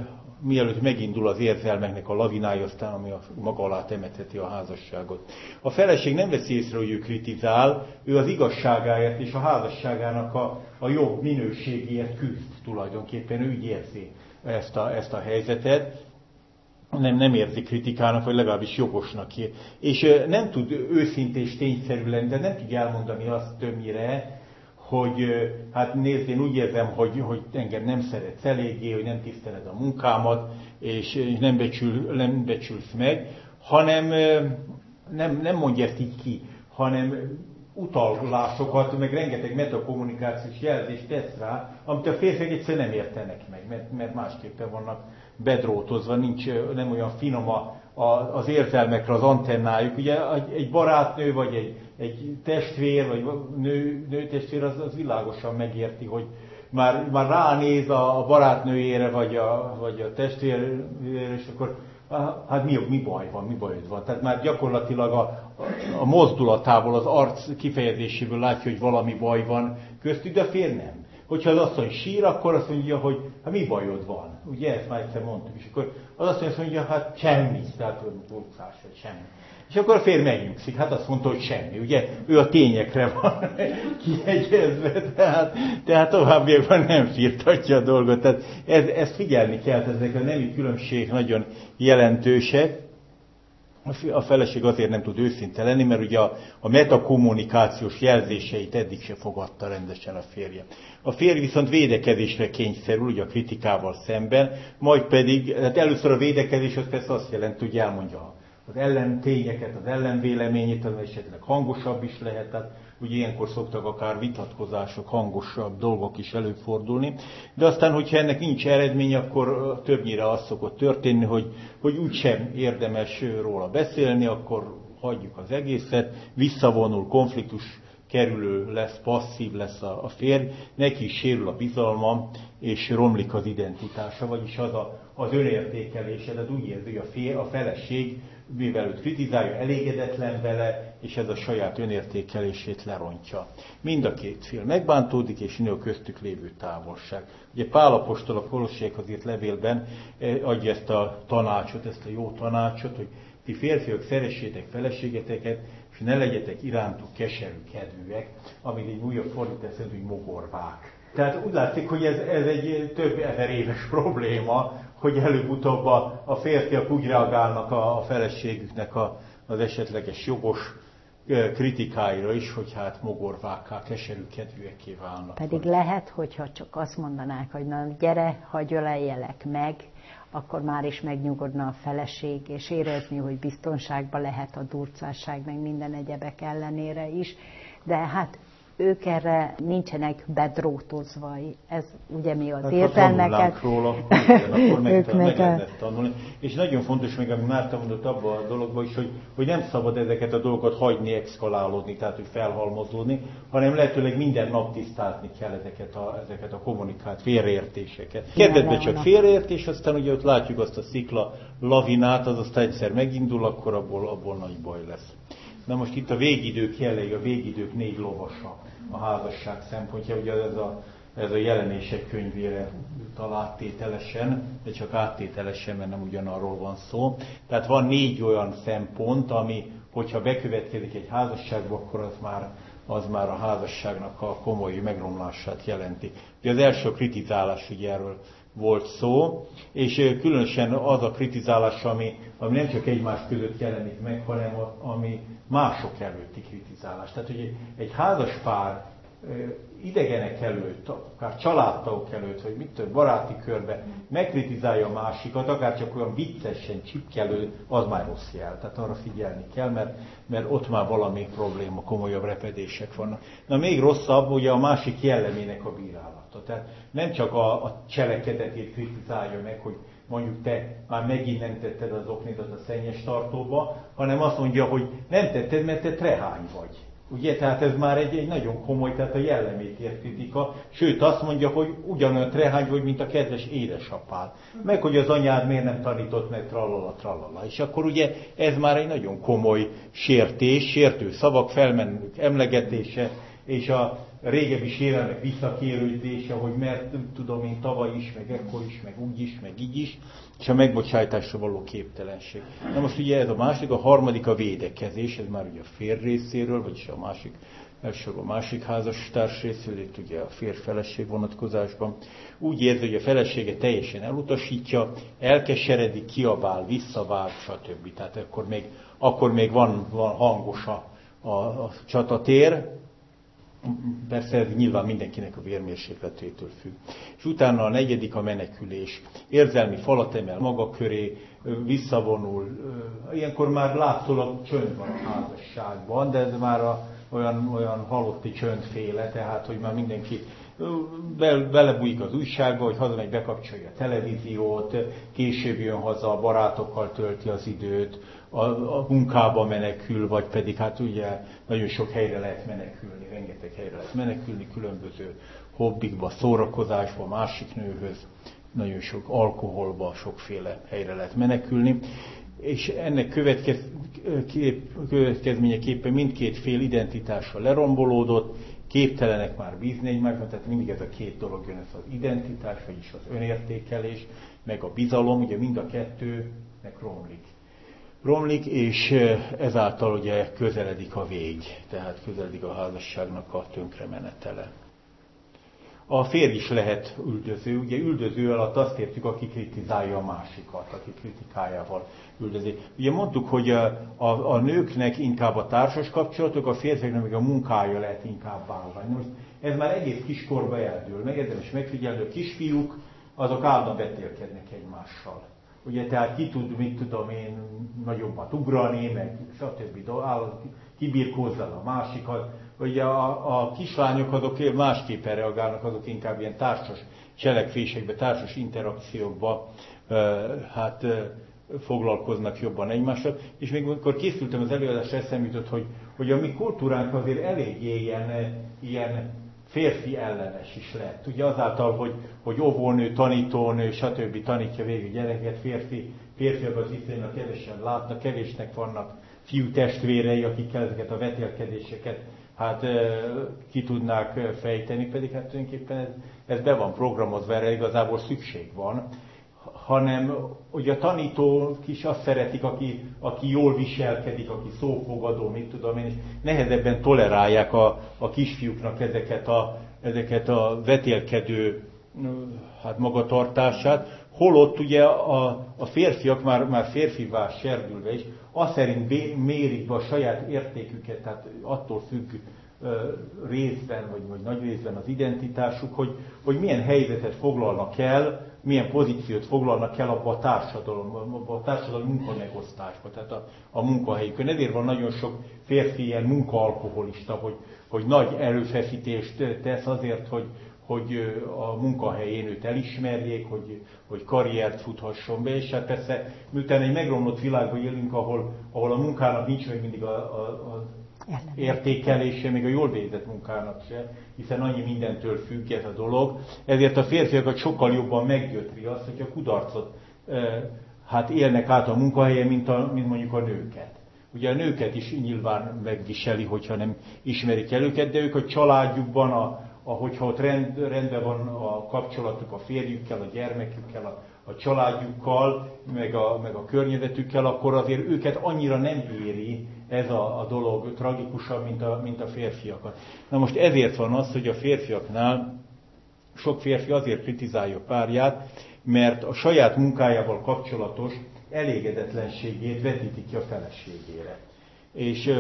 Speaker 1: mielőtt megindul az érzelmeknek a lavinája, aztán ami a maga alá temetheti a házasságot. A feleség nem veszi észre, hogy ő kritizál, ő az igazságáért és a házasságának a, a jobb minőségéért küzd tulajdonképpen, ő úgy érzi ezt a, ezt a helyzetet. Nem, nem érzi kritikának, vagy legalábbis jogosnak. És nem tud őszintén és tényszerű lenni, de nem tudja elmondani azt többnyire, hogy hát nézd, én úgy érzem, hogy, hogy engem nem szeretsz eléggé, hogy nem tiszteled a munkámat, és nem, becsül, nem becsülsz meg, hanem nem, nem mondja ezt így ki, hanem utalásokat, meg rengeteg metakommunikációs jelzést tesz rá, amit a férfiak egyszerűen nem értenek meg, mert, mert másképpen vannak bedrótozva, nincs, nem olyan finom a, a, az érzelmekre az antennájuk. Ugye egy barátnő, vagy egy, egy testvér, vagy nő, nőtestvér, az, az világosan megérti, hogy már, már ránéz a barátnőjére, vagy a, vagy a testvérére, és akkor hát mi, mi baj van, mi bajod van. Tehát már gyakorlatilag a, a mozdulatából, az arc kifejezéséből látja, hogy valami baj van köztük, de a férj nem. Hogyha az asszony sír, akkor azt mondja, hogy hát mi bajod van. Ugye ezt már egyszer mondtuk. És akkor az asszony azt mondja, hát semmi, tehát burcás, vagy semmi. És akkor a férj megnyugszik, hát azt mondta, hogy semmi. Ugye ő a tényekre van kiegyezve, tehát, tehát továbbiakban nem firtatja a dolgot. Tehát ez, ezt figyelni kell, ezek a nemi különbség nagyon jelentősek. A feleség azért nem tud őszinte lenni, mert ugye a, a metakommunikációs jelzéseit eddig se fogadta rendesen a férje. A férj viszont védekezésre kényszerül, ugye a kritikával szemben, majd pedig, hát először a védekezés az persze azt jelenti, hogy elmondja az ellentényeket, az ellenvéleményét, az esetleg hangosabb is lehet, tehát ugye ilyenkor szoktak akár vitatkozások, hangosabb dolgok is előfordulni, de aztán, hogyha ennek nincs eredmény, akkor többnyire az szokott történni, hogy, hogy úgysem érdemes róla beszélni, akkor hagyjuk az egészet, visszavonul, konfliktus kerülő lesz, passzív lesz a, a férj, neki is sérül a bizalma, és romlik az identitása, vagyis az a, az önértékelése, de úgy érzi, hogy a, fér, a feleség, mivel őt kritizálja, elégedetlen vele, és ez a saját önértékelését lerontja. Mind a két fél megbántódik, és nő a köztük lévő távolság. Ugye Pál apostol a Kolossékhoz írt levélben adja ezt a tanácsot, ezt a jó tanácsot, hogy ti férfiak szeressétek feleségeteket, és ne legyetek irántuk keserű kedvűek, amit egy újabb fordítás szerint, hogy mogorvák. Tehát úgy látszik, hogy ez, ez egy több ezer éves probléma, hogy előbb-utóbb a, a férfiak úgy reagálnak a, a feleségüknek a, az esetleges jogos kritikáira is, hogy hát mogorvákká, keserű kedvűekké válnak.
Speaker 2: Pedig lehet, hogyha csak azt mondanák, hogy na gyere, hagyj öleljelek meg, akkor már is megnyugodna a feleség, és érezni, hogy biztonságban lehet a durcásság, meg minden egyebek ellenére is. De hát ők erre nincsenek bedrótozva, ez ugye mi az hát, értelmeket.
Speaker 1: Ha róla, akkor meg, meg lehet tanulni. És nagyon fontos még, amit Márta mondott abban a dologban is, hogy, hogy nem szabad ezeket a dolgokat hagyni exkalálódni, tehát hogy felhalmozódni, hanem lehetőleg minden nap tisztázni kell ezeket a, ezeket a kommunikált félreértéseket. Kezdetben csak félreértés, aztán ugye ott látjuk azt a szikla lavinát, az aztán egyszer megindul, akkor abból, abból nagy baj lesz. Na most itt a végidők jelleg, a végidők négy lovasa a házasság szempontja, ugye ez a, ez a jelenések könyvére talált tételesen, de csak áttételesen, mert nem ugyanarról van szó. Tehát van négy olyan szempont, ami, hogyha bekövetkezik egy házasságba, akkor az már, az már a házasságnak a komoly megromlását jelenti. Ugye az első a kritizálás, ugye erről volt szó, és különösen az a kritizálás, ami, ami nem csak egymás között jelenik meg, hanem a, ami mások előtti kritizálás. Tehát, hogy egy, egy házas pár idegenek előtt, akár családtagok előtt, vagy mit tudom, baráti körben megkritizálja a másikat, akár csak olyan viccesen, csipkelő, az már rossz jel. Tehát arra figyelni kell, mert, mert ott már valami probléma, komolyabb repedések vannak. Na még rosszabb, ugye a másik jellemének a bírálata. Tehát nem csak a, a cselekedetét kritizálja meg, hogy mondjuk te már megint nem tetted az oknidat a szennyes tartóba, hanem azt mondja, hogy nem tetted, mert te trehány vagy. Ugye, tehát ez már egy, egy nagyon komoly, tehát a jellemét ért kritika, sőt azt mondja, hogy ugyanolyan trehány vagy, mint a kedves édesapád. Meg, hogy az anyád miért nem tanított meg tralala, tralala. És akkor ugye ez már egy nagyon komoly sértés, sértő szavak, felmenők emlegetése, és a, régebbi sérelmek visszakérődése, hogy mert tudom én tavaly is, meg ekkor is, meg úgy is, meg így is, és a megbocsájtásra való képtelenség. Na most ugye ez a másik, a harmadik a védekezés, ez már ugye a férj részéről, vagyis a másik, elsősorban a másik házastárs részéről, itt ugye a férj-feleség vonatkozásban. Úgy érzi, hogy a felesége teljesen elutasítja, elkeseredik, kiabál, visszavág, stb. Tehát akkor még, akkor még van, van hangos a, a, a csatatér. Persze ez nyilván mindenkinek a vérmérsékletétől függ. És utána a negyedik a menekülés. Érzelmi falat emel maga köré, visszavonul. Ilyenkor már látszólag csönd van a házasságban, de ez már a, olyan, olyan halotti csöndféle, tehát hogy már mindenki belebújik az újságba, hogy hazamegy, bekapcsolja a televíziót, később jön haza, a barátokkal tölti az időt, a, a munkába menekül, vagy pedig hát ugye nagyon sok helyre lehet menekülni, rengeteg helyre lehet menekülni, különböző hobbikba, szórakozásba, másik nőhöz, nagyon sok alkoholba, sokféle helyre lehet menekülni. És ennek következ, kép, következményeképpen mindkét fél identitása lerombolódott, képtelenek már bízni egymásban, tehát mindig ez a két dolog jön, ez az identitás, vagyis az önértékelés, meg a bizalom, ugye mind a kettőnek romlik. Romlik, és ezáltal ugye közeledik a vég, tehát közeledik a házasságnak a tönkremenetele. A férj is lehet üldöző, ugye üldöző alatt azt értjük, aki kritizálja a másikat, aki kritikájával üldözi. Ugye mondtuk, hogy a, a, a nőknek inkább a társas kapcsolatok, a férfiaknak meg a munkája lehet inkább vállalni. Most ez már egész kiskorba eldől, meg érdemes megfigyelni, a kisfiúk azok állandóan vetélkednek egymással. Ugye tehát ki tud, mit tudom én, nagyobbat ugrani, meg stb. Kibirkózzal a másikat. Ugye a, a kislányok azok másképpen reagálnak, azok inkább ilyen társas cselekvésekbe, társas interakciókba hát foglalkoznak jobban egymással. És még amikor készültem az előadásra, eszembe jutott, hogy, hogy a mi kultúránk azért eléggé ilyen, ilyen férfi ellenes is lett. Ugye azáltal, hogy, hogy óvónő, tanítónő, stb. Tanítja végig gyereket, férfi, férfiak az viszonylag kevesen látnak, kevésnek vannak fiú testvérei, akikkel ezeket a vetélkedéseket hát ki tudnák fejteni, pedig hát tulajdonképpen ez, ez be van programozva, erre igazából szükség van, hanem ugye a tanítók is azt szeretik, aki, aki jól viselkedik, aki szófogadó, mit tudom én, és nehezebben tolerálják a, a kisfiúknak ezeket a, ezeket a vetélkedő hát magatartását, holott ugye a, a férfiak már, már férfivá serdülve is, azt szerint bé, mérik be a saját értéküket, tehát attól függ ö, részben, vagy, vagy nagy részben az identitásuk, hogy, hogy milyen helyzetet foglalnak el, milyen pozíciót foglalnak el abba a társadalom, abba a társadalmi munkamegosztásba, tehát a, a munkahelyükön. Ezért van nagyon sok férfi ilyen munkaalkoholista, hogy, hogy nagy erőfeszítést tesz azért, hogy, hogy a munkahelyén őt elismerjék, hogy, hogy karriert futhasson be, és hát persze, miután egy megromlott világban élünk, ahol, ahol a munkának nincs meg mindig a, a, a értékelése, még a jól végzett munkának se, hiszen annyi mindentől függ ez a dolog, ezért a férfiakat sokkal jobban meggyötri azt, hogy a kudarcot e, hát élnek át a munkahelyen, mint, a, mint mondjuk a nőket. Ugye a nőket is nyilván megviseli, hogyha nem ismerik el őket, de ők a családjukban, a, ahogyha ott rend, rendben van a kapcsolatuk a férjükkel, a gyermekükkel, a, a családjukkal, meg a, meg a környezetükkel, akkor azért őket annyira nem éri ez a, a dolog tragikusabb, mint a, mint a férfiakat. Na most ezért van az, hogy a férfiaknál sok férfi azért kritizálja párját, mert a saját munkájával kapcsolatos elégedetlenségét vetíti ki a feleségére. És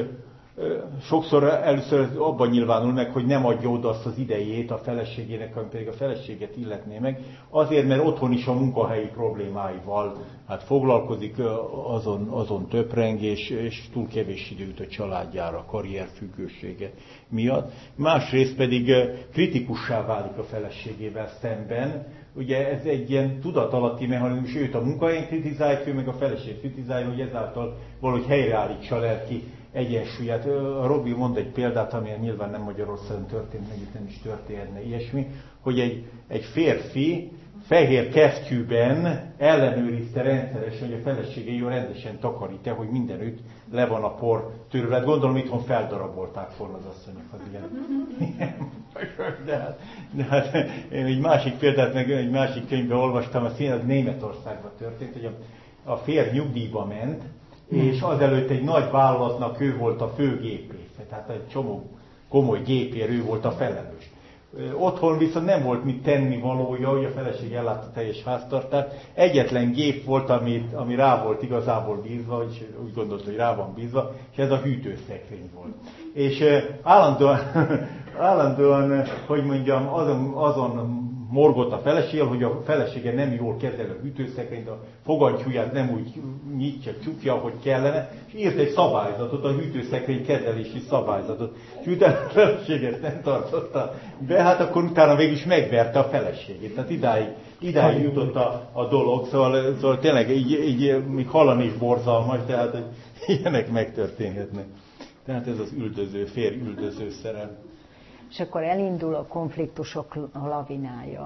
Speaker 1: sokszor először abban nyilvánul meg, hogy nem adja oda azt az idejét a feleségének, ami pedig a feleséget illetné meg, azért, mert otthon is a munkahelyi problémáival hát foglalkozik, azon, azon töpreng, és, és túl kevés időt a családjára, a karrierfüggősége miatt. Másrészt pedig kritikussá válik a feleségével szemben. Ugye ez egy ilyen tudatalatti mechanizmus, őt a munkahelyen kritizálja, ő meg a feleség kritizálja, hogy ezáltal valahogy helyreállítsa a lelki egyensúlyát. A Robi mond egy példát, amilyen nyilván nem Magyarországon történt, meg itt nem is történne ilyesmi, hogy egy, egy férfi fehér kesztyűben ellenőrizte rendszeresen, hogy a felesége jó rendesen takarít-e, hogy mindenütt le van a por törület. Gondolom itthon feldarabolták volna az asszonyok az ilyen. De hát, de hát én egy másik példát, meg egy másik könyvben olvastam, az Németországban történt, hogy a, a férj nyugdíjba ment, és azelőtt egy nagy vállalatnak ő volt a főgépész, tehát egy csomó komoly gépér, ő volt a felelős. Otthon viszont nem volt mit tenni valója, hogy a feleség ellátta teljes háztartást. Egyetlen gép volt, ami, ami rá volt igazából bízva, hogy úgy gondolta, hogy rá van bízva, és ez a hűtőszekrény volt. És állandóan, állandóan hogy mondjam, azon, azon morgott a felesége, hogy a felesége nem jól kezeli a hűtőszekrényt, a fogantyúját nem úgy nyitja, csukja, ahogy kellene, és írt egy szabályzatot, a hűtőszekrény kezelési szabályzatot. És utána a feleség ezt nem tartotta be, hát akkor utána végig is megverte a feleségét. Tehát idáig, idáig jutott a, a dolog, szóval, szóval tényleg így, így még hallani is borzalmas, tehát hogy ilyenek megtörténhetnek. Tehát ez az üldöző, férj üldöző szerelem.
Speaker 2: És akkor elindul a konfliktusok lavinája.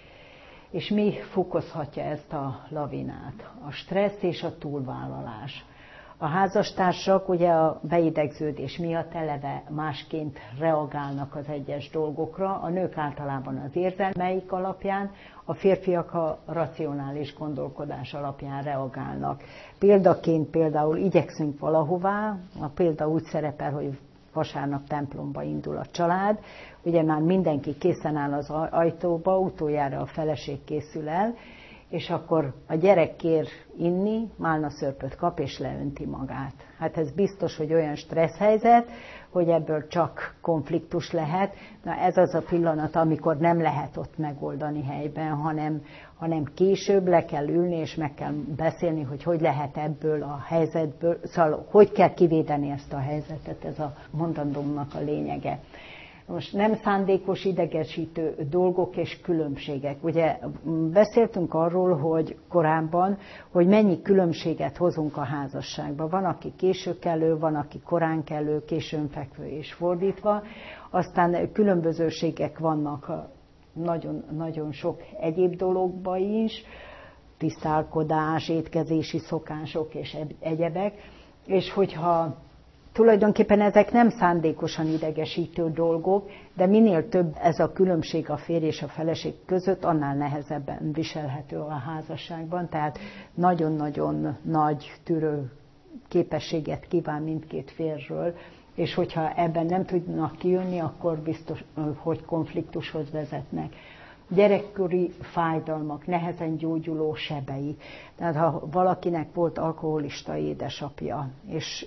Speaker 2: És mi fokozhatja ezt a lavinát? A stressz és a túlvállalás. A házastársak ugye a beidegződés miatt eleve másként reagálnak az egyes dolgokra, a nők általában az érzelmeik alapján, a férfiak a racionális gondolkodás alapján reagálnak. Példaként például igyekszünk valahová, a példa úgy szerepel, hogy vasárnap templomba indul a család, ugye már mindenki készen áll az ajtóba, utoljára a feleség készül el, és akkor a gyerek kér inni, málnaszörpöt kap és leönti magát. Hát ez biztos, hogy olyan stressz helyzet, hogy ebből csak konfliktus lehet. Na ez az a pillanat, amikor nem lehet ott megoldani helyben, hanem, hanem később le kell ülni, és meg kell beszélni, hogy hogy lehet ebből a helyzetből, szóval hogy kell kivédeni ezt a helyzetet, ez a mondandómnak a lényege. Most nem szándékos idegesítő dolgok és különbségek. Ugye beszéltünk arról, hogy korábban, hogy mennyi különbséget hozunk a házasságba. Van, aki késő kelő, van, aki korán kelő, későn fekvő és fordítva. Aztán különbözőségek vannak nagyon, nagyon sok egyéb dologba is, tisztálkodás, étkezési szokások és egyebek. És hogyha tulajdonképpen ezek nem szándékosan idegesítő dolgok, de minél több ez a különbség a férj és a feleség között, annál nehezebben viselhető a házasságban. Tehát nagyon-nagyon nagy tűrő képességet kíván mindkét félről, és hogyha ebben nem tudnak kijönni, akkor biztos, hogy konfliktushoz vezetnek. Gyerekkori fájdalmak, nehezen gyógyuló sebei. Tehát ha valakinek volt alkoholista édesapja, és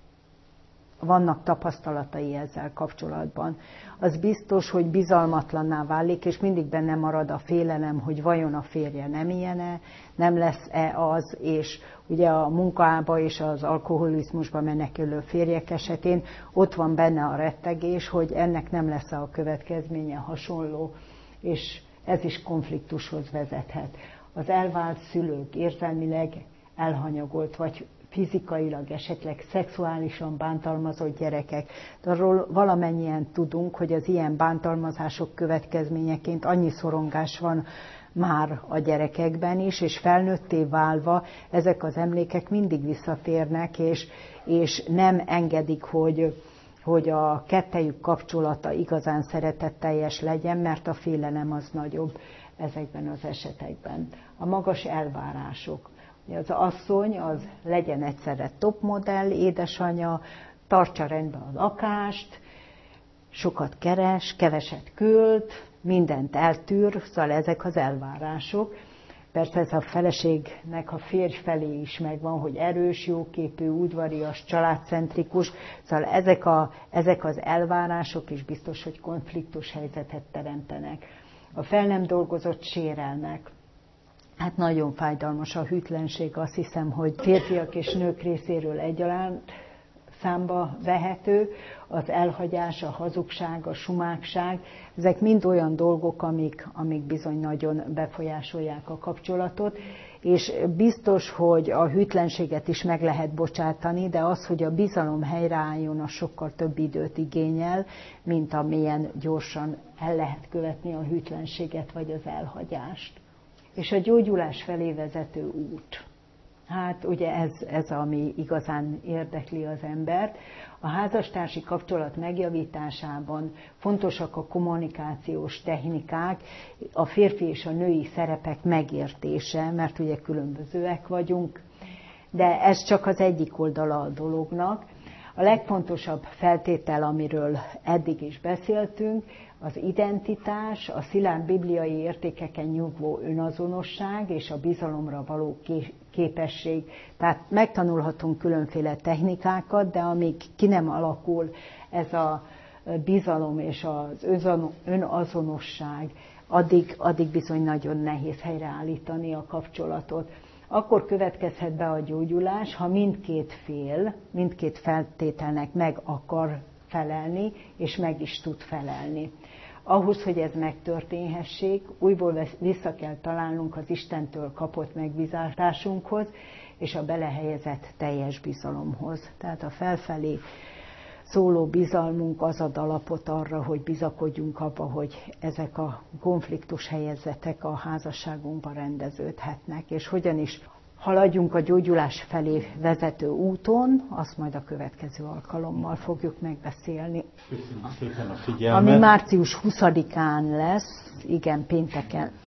Speaker 2: vannak tapasztalatai ezzel kapcsolatban, az biztos, hogy bizalmatlanná válik, és mindig benne marad a félelem, hogy vajon a férje nem ilyen-e, nem lesz-e az, és ugye a munkába és az alkoholizmusba menekülő férjek esetén ott van benne a rettegés, hogy ennek nem lesz a következménye hasonló, és ez is konfliktushoz vezethet. Az elvált szülők érzelmileg elhanyagolt, vagy fizikailag, esetleg szexuálisan bántalmazott gyerekek. De arról valamennyien tudunk, hogy az ilyen bántalmazások következményeként annyi szorongás van már a gyerekekben is, és felnőtté válva ezek az emlékek mindig visszatérnek, és, és nem engedik, hogy, hogy a kettejük kapcsolata igazán szeretetteljes legyen, mert a félelem az nagyobb ezekben az esetekben. A magas elvárások. Az asszony az legyen egyszerre topmodell, édesanyja, tartsa rendbe a lakást, sokat keres, keveset költ, mindent eltűr, szóval ezek az elvárások. Persze ez a feleségnek a férj felé is megvan, hogy erős, jóképű, udvarias, családcentrikus, szóval ezek, a, ezek az elvárások is biztos, hogy konfliktus helyzetet teremtenek. A fel nem dolgozott sérelmek. Hát nagyon fájdalmas a hűtlenség, azt hiszem, hogy férfiak és nők részéről egyaránt számba vehető, az elhagyás, a hazugság, a sumákság, ezek mind olyan dolgok, amik, amik bizony nagyon befolyásolják a kapcsolatot, és biztos, hogy a hűtlenséget is meg lehet bocsátani, de az, hogy a bizalom helyreálljon, az sokkal több időt igényel, mint amilyen gyorsan el lehet követni a hűtlenséget vagy az elhagyást. És a gyógyulás felé vezető út. Hát ugye ez, ez, ami igazán érdekli az embert. A házastársi kapcsolat megjavításában fontosak a kommunikációs technikák, a férfi és a női szerepek megértése, mert ugye különbözőek vagyunk, de ez csak az egyik oldala a dolognak. A legfontosabb feltétel, amiről eddig is beszéltünk, az identitás, a szilárd bibliai értékeken nyugvó önazonosság és a bizalomra való képesség. Tehát megtanulhatunk különféle technikákat, de amíg ki nem alakul ez a bizalom és az önazonosság, addig, addig bizony nagyon nehéz helyreállítani a kapcsolatot. Akkor következhet be a gyógyulás, ha mindkét fél, mindkét feltételnek meg akar felelni, és meg is tud felelni. Ahhoz, hogy ez megtörténhessék, újból vissza kell találnunk az Istentől kapott megbízásunkhoz, és a belehelyezett teljes bizalomhoz. Tehát a felfelé szóló bizalmunk az ad alapot arra, hogy bizakodjunk abba, hogy ezek a konfliktus helyezetek a házasságunkban rendeződhetnek, és hogyan is haladjunk a gyógyulás felé vezető úton, azt majd a következő alkalommal fogjuk megbeszélni.
Speaker 1: Köszönjük szépen a figyelmet.
Speaker 2: Ami március huszadikán lesz, igen, pénteken.